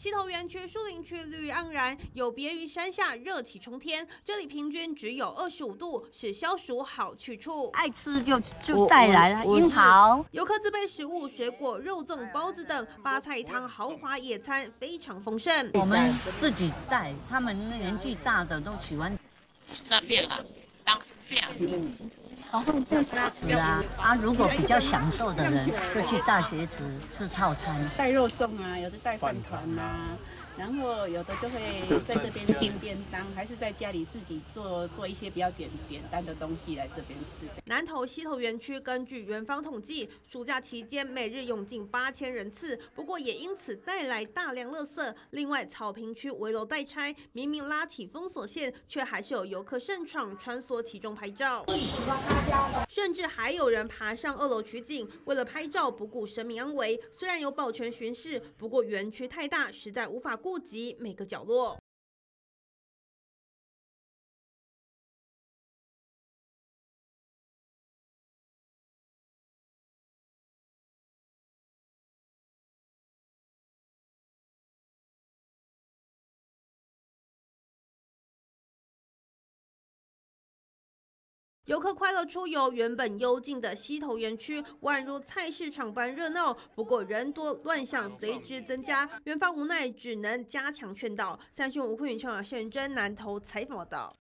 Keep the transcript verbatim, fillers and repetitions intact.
溪头园区、树林区绿意盎然，有别于山下热气冲天，这里平均只有二十五度，是消暑好去处。 爱吃就就带来了樱桃。 游客自备食物、水果、肉粽、包子等，八菜一汤豪华野餐非常丰盛。 我们自己带，他们年纪大的都喜欢这边啊，当面。 哦，会在大池啊啊！如果比较享受的人，就去大学池吃套餐， 带肉粽啊，有的带饭团啊，然后有的就会在这边订便当，还是在家里自己做做一些比较简简单的东西来这边吃。 南投溪头园区根据园方统计，暑假期间每日涌进八千人次，不过也因此带来大量垃圾。另外，草坪区围楼待拆，明明拉起封锁线，却还是有游客擅闯穿梭其中拍照。甚至还有人爬上二楼取景，为了拍照不顾生命安危。虽然有保全巡视，不过园区太大，实在无法顾及每个角落。游客快乐出游，原本幽静的溪头园区宛如菜市场般热闹，不过人多乱象随之增加，园方无奈只能加强劝导。三讯吴坤宇、邱雅宪真南投采访报道。